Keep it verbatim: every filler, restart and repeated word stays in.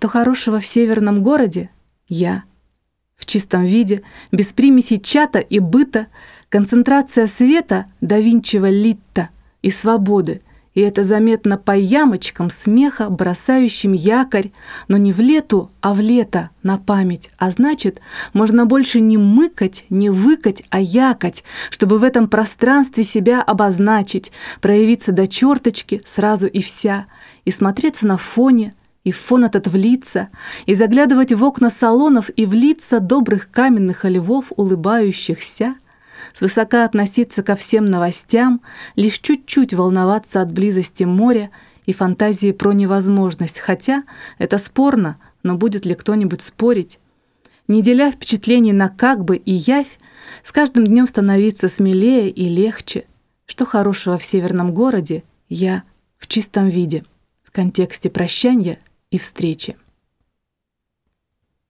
Что хорошего в северном городе? Я. В чистом виде, без примесей чата и быта, концентрация света да Винчиева литта и свободы. И это заметно по ямочкам смеха, бросающим якорь, но не в лету, а в лето, на память. А значит, можно больше не мыкать, не выкать, а якать, чтобы в этом пространстве себя обозначить, проявиться до черточки сразу и вся, и смотреться на фоне, и в фон этот влиться, и заглядывать в окна салонов и в лица добрых каменных львов, улыбающихся, свысока относиться ко всем новостям, лишь чуть-чуть волноваться от близости моря и фантазии про невозможность, хотя это спорно, но будет ли кто-нибудь спорить? Не деля впечатлений на как бы и явь, с каждым днем становиться смелее и легче. Что хорошего в северном городе? Я в чистом виде, в контексте прощания и встречи.